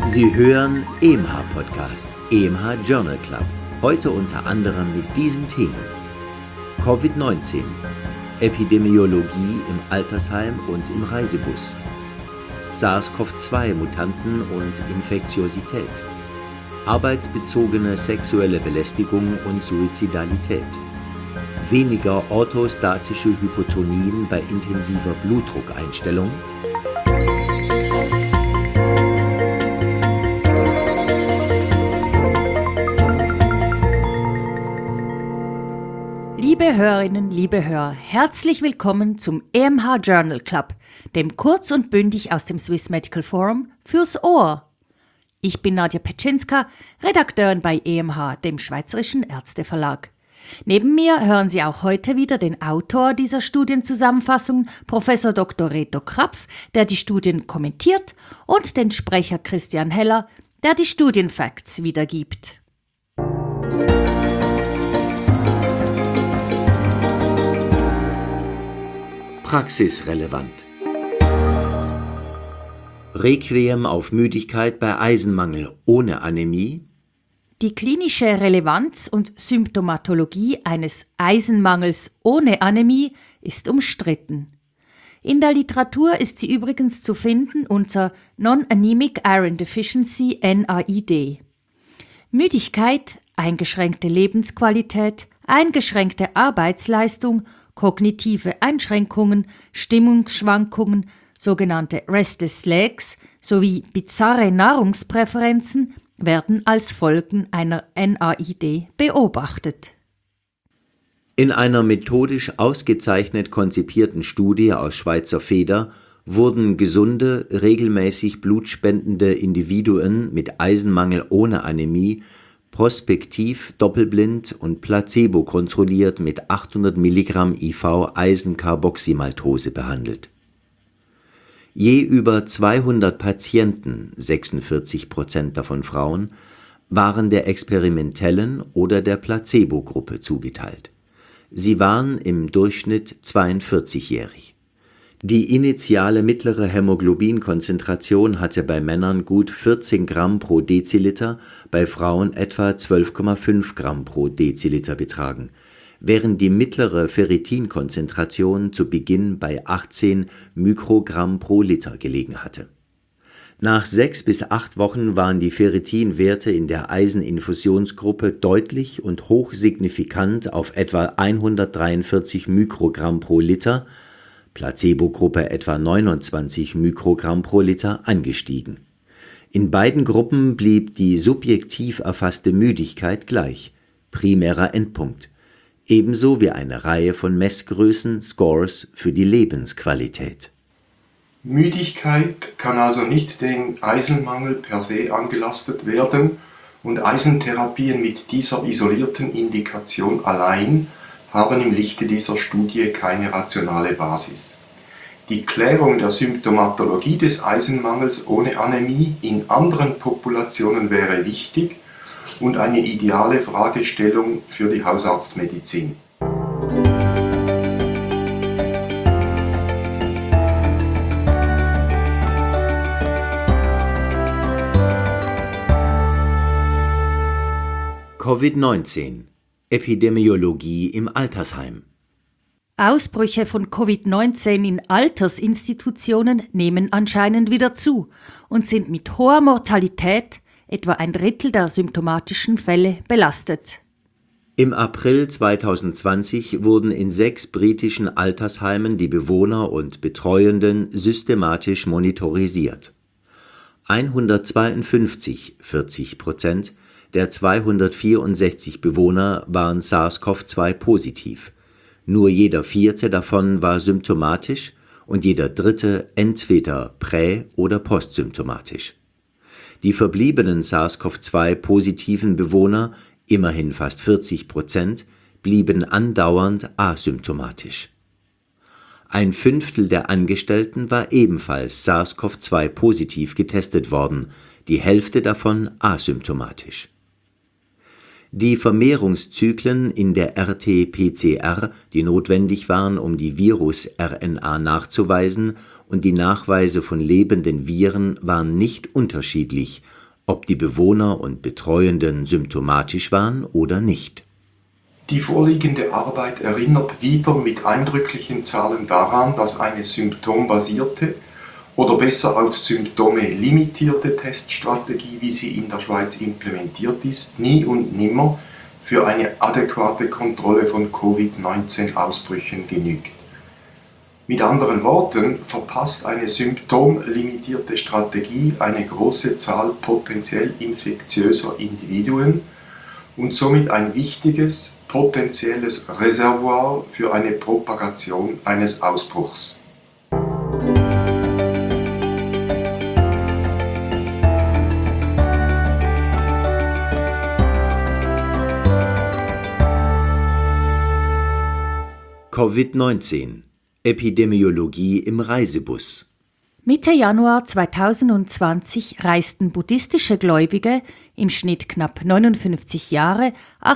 Sie hören EMH-Podcast, EMH Journal Club. Heute unter anderem mit diesen Themen: Covid-19, Epidemiologie im Altersheim und im Reisebus, SARS-CoV-2-Mutanten und Infektiosität, arbeitsbezogene sexuelle Belästigung und Suizidalität, weniger orthostatische Hypotonien bei intensiver Blutdruckeinstellung, Liebe Hörerinnen, liebe Hörer, herzlich willkommen zum EMH Journal Club, dem kurz und bündig aus dem Swiss Medical Forum fürs Ohr. Ich bin Nadja Petschinska, Redakteurin bei EMH, dem Schweizerischen Ärzteverlag. Neben mir hören Sie auch heute wieder den Autor dieser Studienzusammenfassung, Professor Dr. Reto Krapf, der die Studien kommentiert, und den Sprecher Christian Heller, der die Studienfacts wiedergibt. Praxisrelevant. Requiem auf Müdigkeit bei Eisenmangel ohne Anämie. Die klinische Relevanz und Symptomatologie eines Eisenmangels ohne Anämie ist umstritten. In der Literatur ist sie übrigens zu finden unter Non-Anemic Iron Deficiency (NAID). Müdigkeit, eingeschränkte Lebensqualität, eingeschränkte Arbeitsleistung, kognitive Einschränkungen, Stimmungsschwankungen, sogenannte Restless Legs sowie bizarre Nahrungspräferenzen werden als Folgen einer NAID beobachtet. In einer methodisch ausgezeichnet konzipierten Studie aus Schweizer Feder wurden gesunde, regelmäßig blutspendende Individuen mit Eisenmangel ohne Anämie prospektiv, doppelblind und placebo-kontrolliert mit 800 Milligramm IV Eisencarboxymaltose behandelt. Je über 200 Patienten, 46% davon Frauen, waren der experimentellen oder der Placebo-Gruppe zugeteilt. Sie waren im Durchschnitt 42-jährig. Die initiale mittlere Hämoglobinkonzentration hatte bei Männern gut 14 Gramm pro Deziliter, bei Frauen etwa 12,5 Gramm pro Deziliter betragen, während die mittlere Ferritinkonzentration zu Beginn bei 18 Mikrogramm pro Liter gelegen hatte. Nach 6 bis 8 Wochen waren die Ferritinwerte in der Eiseninfusionsgruppe deutlich und hochsignifikant auf etwa 143 Mikrogramm pro Liter, Placebo-Gruppe etwa 29 Mikrogramm pro Liter, angestiegen. In beiden Gruppen blieb die subjektiv erfasste Müdigkeit gleich, primärer Endpunkt, ebenso wie eine Reihe von Messgrößen, Scores für die Lebensqualität. Müdigkeit kann also nicht dem Eisenmangel per se angelastet werden und Eisentherapien mit dieser isolierten Indikation allein haben im Lichte dieser Studie keine rationale Basis. Die Klärung der Symptomatologie des Eisenmangels ohne Anämie in anderen Populationen wäre wichtig und eine ideale Fragestellung für die Hausarztmedizin. Covid-19, Epidemiologie im Altersheim. Ausbrüche von Covid-19 in Altersinstitutionen nehmen anscheinend wieder zu und sind mit hoher Mortalität, etwa 1/3 der symptomatischen Fälle, belastet. Im April 2020 wurden in 6 britischen Altersheimen die Bewohner und Betreuenden systematisch monitorisiert. 152, 40%, der 264 Bewohner waren SARS-CoV-2 positiv. Nur jeder 4. davon war symptomatisch und jeder 3. entweder prä- oder postsymptomatisch. Die verbliebenen SARS-CoV-2-positiven Bewohner, immerhin fast 40%, blieben andauernd asymptomatisch. 1/5 der Angestellten war ebenfalls SARS-CoV-2 positiv getestet worden, die Hälfte davon asymptomatisch. Die Vermehrungszyklen in der RT-PCR, die notwendig waren, um die Virus-RNA nachzuweisen, und die Nachweise von lebenden Viren waren nicht unterschiedlich ob die Bewohner und Betreuenden symptomatisch waren oder nicht. Die vorliegende Arbeit erinnert wieder mit eindrücklichen Zahlen daran, dass eine symptombasierte oder besser auf Symptome limitierte Teststrategie, wie sie in der Schweiz implementiert ist, nie und nimmer für eine adäquate Kontrolle von Covid-19-Ausbrüchen genügt. Mit anderen Worten verpasst eine symptomlimitierte Strategie eine große Zahl potenziell infektiöser Individuen und somit ein wichtiges potenzielles Reservoir für eine Propagation eines Ausbruchs. Covid-19 – Epidemiologie im Reisebus. Mitte Januar 2020 reisten buddhistische Gläubige, im Schnitt knapp 59 Jahre,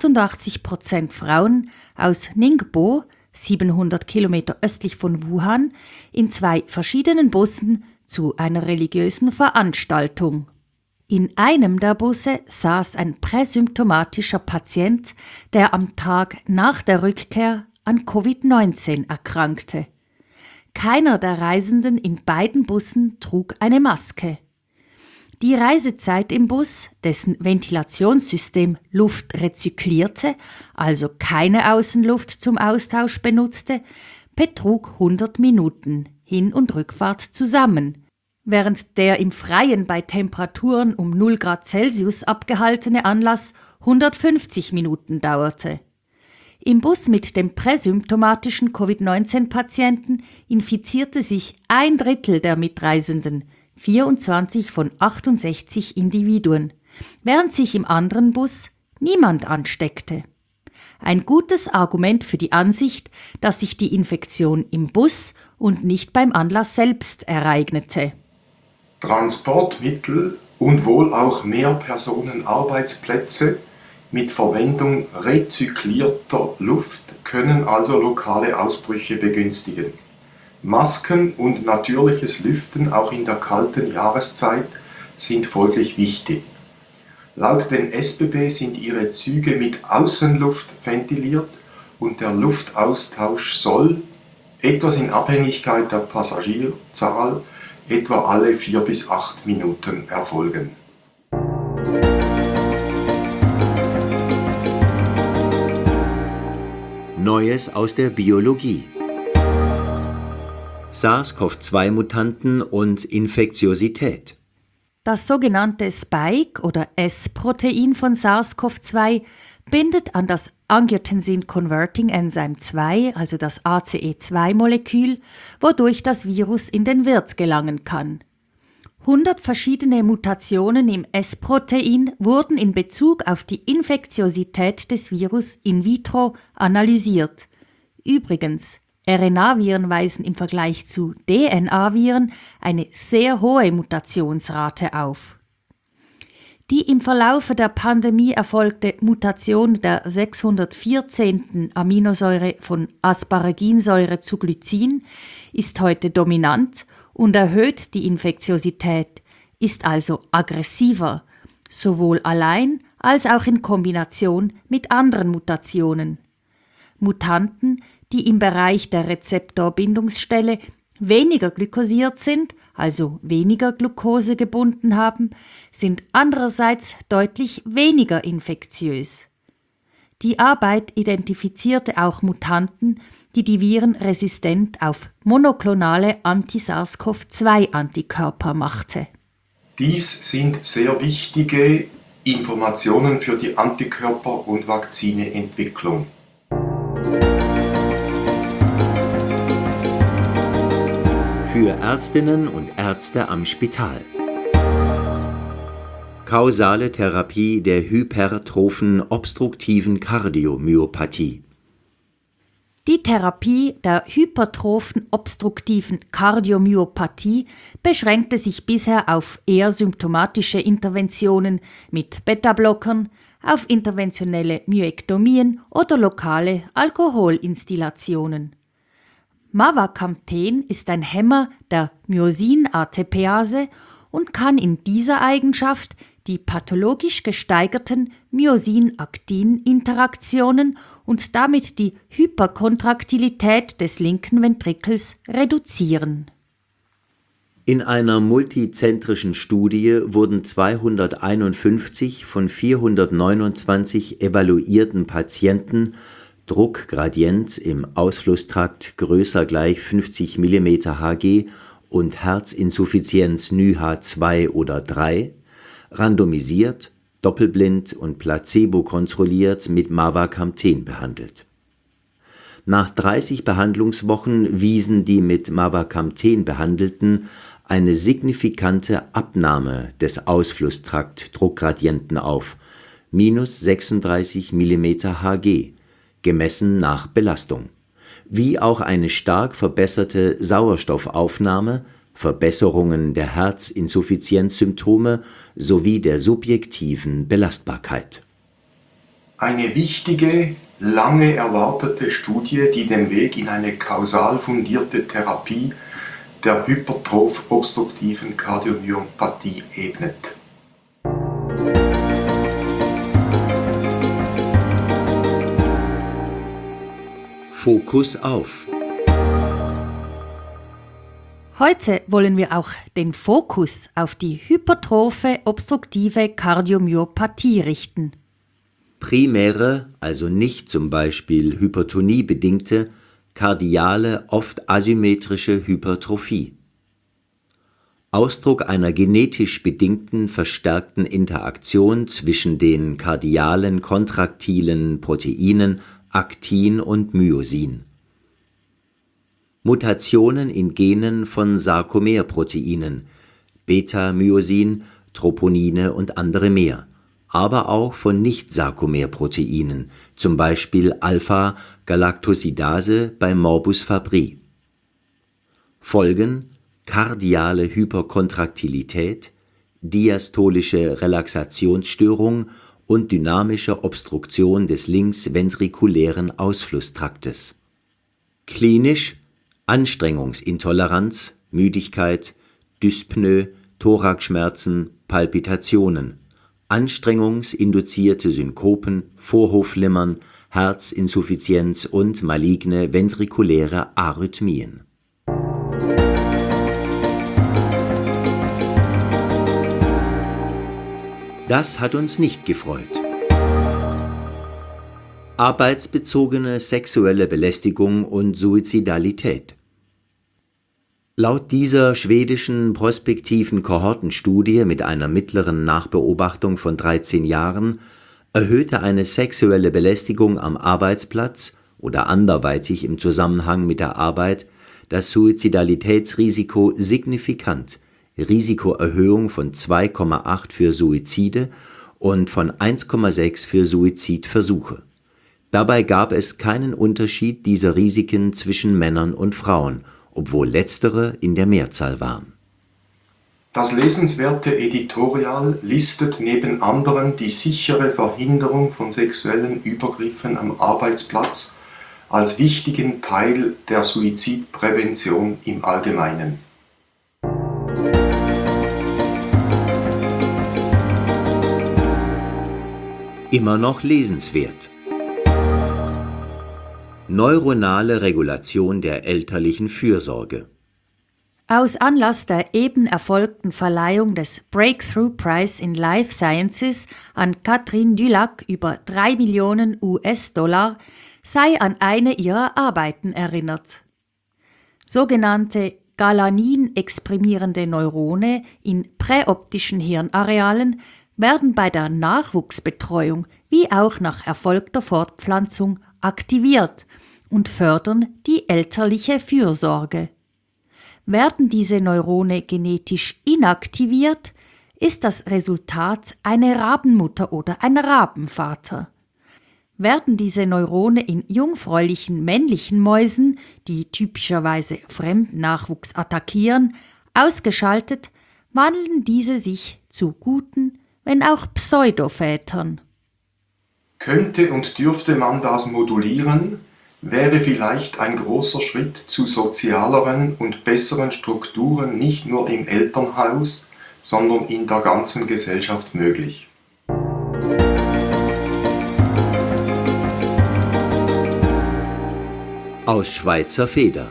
88% Frauen, aus Ningbo, 700 Kilometer östlich von Wuhan, in 2 verschiedenen Bussen zu einer religiösen Veranstaltung. In einem der Busse saß ein präsymptomatischer Patient, der am Tag nach der Rückkehr an Covid-19 erkrankte. Keiner der Reisenden in beiden Bussen trug eine Maske. Die Reisezeit im Bus, dessen Ventilationssystem Luft rezyklierte, also keine Außenluft zum Austausch benutzte, betrug 100 Minuten, Hin- und Rückfahrt zusammen, während der im Freien bei Temperaturen um 0 Grad Celsius abgehaltene Anlass 150 Minuten dauerte. Im Bus mit dem präsymptomatischen Covid-19-Patienten infizierte sich 1/3 der Mitreisenden, 24 von 68 Individuen, während sich im anderen Bus niemand ansteckte. Ein gutes Argument für die Ansicht, dass sich die Infektion im Bus und nicht beim Anlass selbst ereignete. Transportmittel und wohl auch Mehrpersonenarbeitsplätze mit Verwendung rezyklierter Luft können also lokale Ausbrüche begünstigen. Masken und natürliches Lüften auch in der kalten Jahreszeit sind folglich wichtig. Laut den SBB sind ihre Züge mit Außenluft ventiliert und der Luftaustausch soll, etwas in Abhängigkeit der Passagierzahl, etwa alle 4 bis 8 Minuten erfolgen. Neues aus der Biologie. SARS-CoV-2-Mutanten und Infektiosität. Das sogenannte Spike- oder S-Protein von SARS-CoV-2 bindet an das Angiotensin-Converting-Enzym 2, also das ACE2-Molekül, wodurch das Virus in den Wirt gelangen kann. 100 verschiedene Mutationen im S-Protein wurden in Bezug auf die Infektiosität des Virus in vitro analysiert. Übrigens, RNA-Viren weisen im Vergleich zu DNA-Viren eine sehr hohe Mutationsrate auf. Die im Verlaufe der Pandemie erfolgte Mutation der 614. Aminosäure von Asparaginsäure zu Glycin ist heute dominant und erhöht die Infektiosität, ist also aggressiver, sowohl allein als auch in Kombination mit anderen Mutationen. Mutanten, die im Bereich der Rezeptorbindungsstelle weniger glykosiert sind, also weniger Glucose gebunden haben, sind andererseits deutlich weniger infektiös. Die Arbeit identifizierte auch Mutanten, die die Viren resistent auf monoklonale Anti-SARS-CoV-2-Antikörper machte. Dies sind sehr wichtige Informationen für die Antikörper- und Vakzineentwicklung. Für Ärztinnen und Ärzte am Spital. Kausale Therapie der hypertrophen obstruktiven Kardiomyopathie. Die Therapie der hypertrophen obstruktiven Kardiomyopathie beschränkte sich bisher auf eher symptomatische Interventionen mit Beta-Blockern, auf interventionelle Myektomien oder lokale Alkoholinstillationen. Mavacamten ist ein Hämmer der Myosin-ATPase und kann in dieser Eigenschaft die pathologisch gesteigerten Myosin-Aktin-Interaktionen und damit die Hyperkontraktilität des linken Ventrikels reduzieren. In einer multizentrischen Studie wurden 251 von 429 evaluierten Patienten Druckgradient im Ausflusstrakt größer gleich 50 mm Hg und Herzinsuffizienz NYHA 2 oder 3, randomisiert, doppelblind und placebo-kontrolliert mit Mavacamten behandelt. Nach 30 Behandlungswochen wiesen die mit Mavacamten Behandelten eine signifikante Abnahme des Ausflusstrakt-Druckgradienten auf, minus 36 mm Hg, gemessen nach Belastung, wie auch eine stark verbesserte Sauerstoffaufnahme, Verbesserungen der Herzinsuffizienzsymptome sowie der subjektiven Belastbarkeit. Eine wichtige, lange erwartete Studie, die den Weg in eine kausal fundierte Therapie der hypertroph-obstruktiven Kardiomyopathie ebnet. Fokus auf. Heute wollen wir auch den Fokus auf die hypertrophe obstruktive Kardiomyopathie richten. Primäre, also nicht zum Beispiel hypertoniebedingte, kardiale, oft asymmetrische Hypertrophie. Ausdruck einer genetisch bedingten verstärkten Interaktion zwischen den kardialen kontraktilen Proteinen Aktin und Myosin. Mutationen in Genen von Sarkomerproteinen, Beta-Myosin, Troponine und andere mehr, aber auch von Nicht-Sarkomerproteinen, zum Beispiel Alpha-Galactosidase bei Morbus Fabry. Folgen: kardiale Hyperkontraktilität, diastolische Relaxationsstörung und dynamische Obstruktion des linksventrikulären Ausflusstraktes. Klinisch: Anstrengungsintoleranz, Müdigkeit, Dyspnoe, Thoraxschmerzen, Palpitationen, anstrengungsinduzierte Synkopen, Vorhofflimmern, Herzinsuffizienz und maligne ventrikuläre Arrhythmien. Das hat uns nicht gefreut. Arbeitsbezogene sexuelle Belästigung und Suizidalität. Laut dieser schwedischen prospektiven Kohortenstudie mit einer mittleren Nachbeobachtung von 13 Jahren erhöhte eine sexuelle Belästigung am Arbeitsplatz oder anderweitig im Zusammenhang mit der Arbeit das Suizidalitätsrisiko signifikant, Risikoerhöhung von 2,8 für Suizide und von 1,6 für Suizidversuche. Dabei gab es keinen Unterschied dieser Risiken zwischen Männern und Frauen, obwohl letztere in der Mehrzahl waren. Das lesenswerte Editorial listet neben anderem die sichere Verhinderung von sexuellen Übergriffen am Arbeitsplatz als wichtigen Teil der Suizidprävention im Allgemeinen. Immer noch lesenswert. Neuronale Regulation der elterlichen Fürsorge. Aus Anlass der eben erfolgten Verleihung des Breakthrough Prize in Life Sciences an Catherine Dulac über 3 Millionen US-Dollar sei an eine ihrer Arbeiten erinnert. Sogenannte Galanin-exprimierende Neurone in präoptischen Hirnarealen werden bei der Nachwuchsbetreuung wie auch nach erfolgter Fortpflanzung aktiviert und fördern die elterliche Fürsorge. Werden diese Neurone genetisch inaktiviert, ist das Resultat eine Rabenmutter oder ein Rabenvater. Werden diese Neurone in jungfräulichen männlichen Mäusen, die typischerweise Fremdnachwuchs attackieren, ausgeschaltet, wandeln diese sich zu guten, wenn auch Pseudovätern. Könnte und dürfte man das modulieren, wäre vielleicht ein großer Schritt zu sozialeren und besseren Strukturen nicht nur im Elternhaus, sondern in der ganzen Gesellschaft möglich. Aus Schweizer Feder.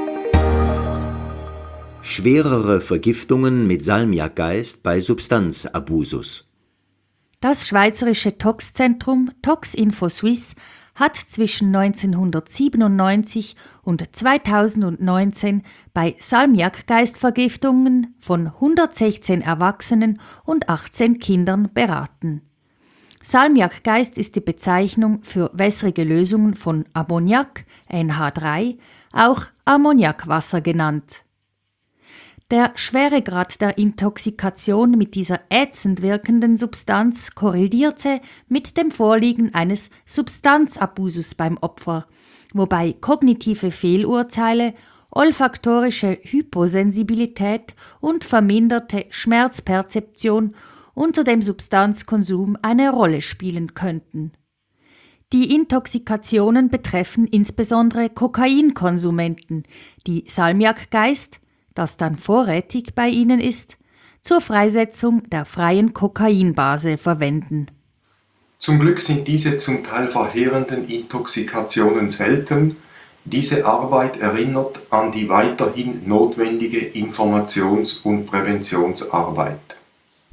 Schwerere Vergiftungen mit Salmiakgeist bei Substanzabusus. Das schweizerische Tox-Zentrum Toxinfo Suisse hat zwischen 1997 und 2019 bei Salmiakgeistvergiftungen von 116 Erwachsenen und 18 Kindern beraten. Salmiakgeist ist die Bezeichnung für wässrige Lösungen von Ammoniak, NH3, auch Ammoniakwasser genannt. Der Schweregrad der Intoxikation mit dieser ätzend wirkenden Substanz korrelierte mit dem Vorliegen eines Substanzabusus beim Opfer, wobei kognitive Fehlurteile, olfaktorische Hyposensibilität und verminderte Schmerzperzeption unter dem Substanzkonsum eine Rolle spielen könnten. Die Intoxikationen betreffen insbesondere Kokainkonsumenten, die Salmiakgeist, das dann vorrätig bei ihnen ist, zur Freisetzung der freien Kokainbase verwenden. Zum Glück sind diese zum Teil verheerenden Intoxikationen selten. Diese Arbeit erinnert an die weiterhin notwendige Informations- und Präventionsarbeit.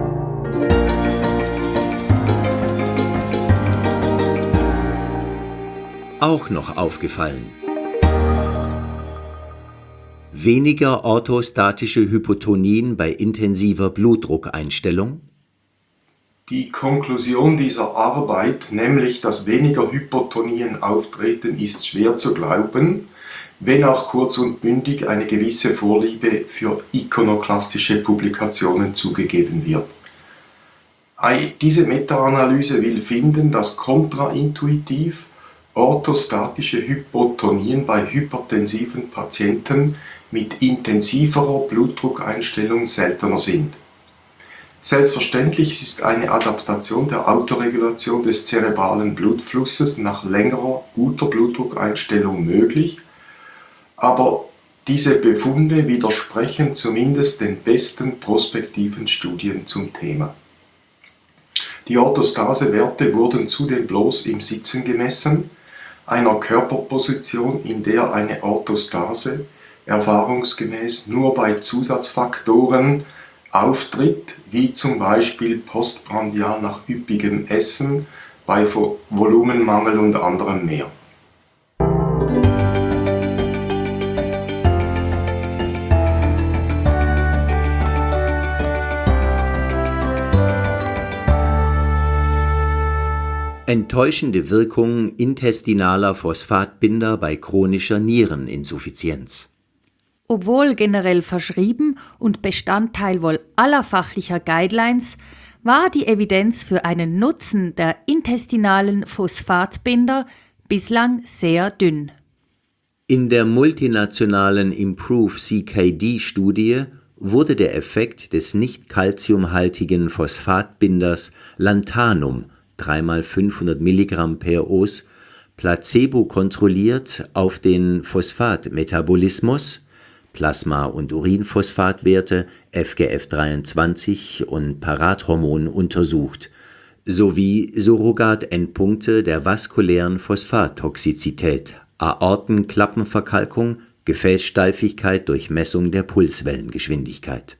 Auch noch aufgefallen. Weniger orthostatische Hypotonien bei intensiver Blutdruckeinstellung. Die Konklusion dieser Arbeit, nämlich dass weniger Hypotonien auftreten, ist schwer zu glauben, wenn auch kurz und bündig eine gewisse Vorliebe für ikonoklastische Publikationen zugegeben wird. Diese Meta-Analyse will finden, dass kontraintuitiv orthostatische Hypotonien bei hypertensiven Patienten mit intensiverer Blutdruckeinstellung seltener sind. Selbstverständlich ist eine Adaptation der Autoregulation des zerebralen Blutflusses nach längerer guter Blutdruckeinstellung möglich, aber diese Befunde widersprechen zumindest den besten prospektiven Studien zum Thema. Die Orthostasewerte wurden zudem bloß im Sitzen gemessen, einer Körperposition, in der eine Orthostase erfahrungsgemäß nur bei Zusatzfaktoren auftritt, wie zum Beispiel postprandial nach üppigem Essen, bei Volumenmangel und anderem mehr. Enttäuschende Wirkung intestinaler Phosphatbinder bei chronischer Niereninsuffizienz. Obwohl generell verschrieben und Bestandteil wohl aller fachlicher Guidelines, war die Evidenz für einen Nutzen der intestinalen Phosphatbinder bislang sehr dünn. In der multinationalen Improve-CKD-Studie wurde der Effekt des nicht calciumhaltigen Phosphatbinders Lanthanum 3x500 Milligramm per Os placebo-kontrolliert auf den Phosphatmetabolismus, Plasma- und Urinphosphatwerte, FGF23 und Parathormon untersucht, sowie Surrogat-Endpunkte der vaskulären Phosphattoxizität, Aortenklappenverkalkung, Gefäßsteifigkeit durch Messung der Pulswellengeschwindigkeit.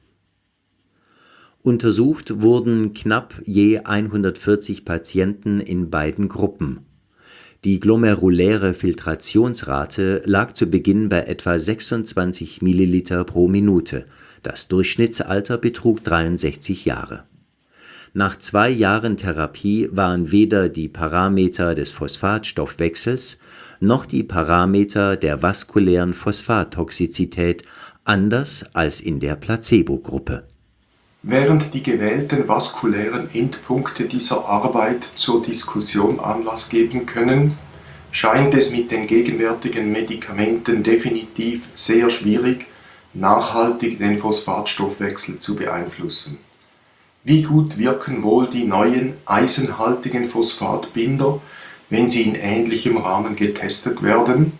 Untersucht wurden knapp je 140 Patienten in beiden Gruppen. Die glomeruläre Filtrationsrate lag zu Beginn bei etwa 26 Milliliter pro Minute. Das Durchschnittsalter betrug 63 Jahre. Nach 2 Jahren Therapie waren weder die Parameter des Phosphatstoffwechsels noch die Parameter der vaskulären Phosphattoxizität anders als in der Placebo-Gruppe. Während die gewählten vaskulären Endpunkte dieser Arbeit zur Diskussion Anlass geben können, scheint es mit den gegenwärtigen Medikamenten definitiv sehr schwierig, nachhaltig den Phosphatstoffwechsel zu beeinflussen. Wie gut wirken wohl die neuen eisenhaltigen Phosphatbinder, wenn sie in ähnlichem Rahmen getestet werden?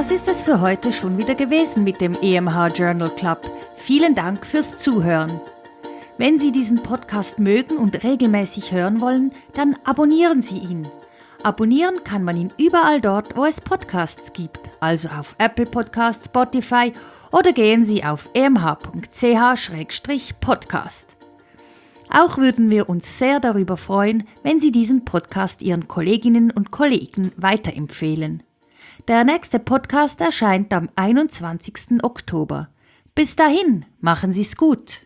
Das ist es für heute schon wieder gewesen mit dem EMH Journal Club. Vielen Dank fürs Zuhören. Wenn Sie diesen Podcast mögen und regelmäßig hören wollen, dann abonnieren Sie ihn. Abonnieren kann man ihn überall dort, wo es Podcasts gibt, also auf Apple Podcasts, Spotify oder gehen Sie auf emh.ch/podcast. Auch würden wir uns sehr darüber freuen, wenn Sie diesen Podcast Ihren Kolleginnen und Kollegen weiterempfehlen. Der nächste Podcast erscheint am 21. Oktober. Bis dahin, machen Sie es gut.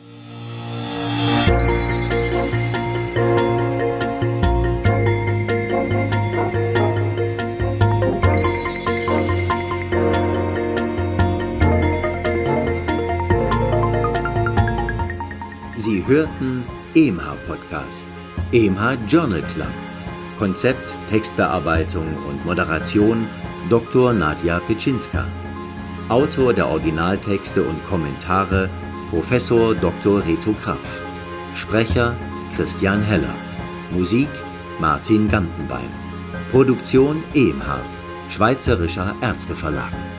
Sie hörten EMH Podcast, EMH Journal Club. Konzept, Textbearbeitung und Moderation Dr. Nadja Petschinska. Autor der Originaltexte und Kommentare Professor Dr. Reto Krapf. Sprecher Christian Heller. Musik Martin Gantenbein. Produktion EMH, Schweizerischer Ärzteverlag.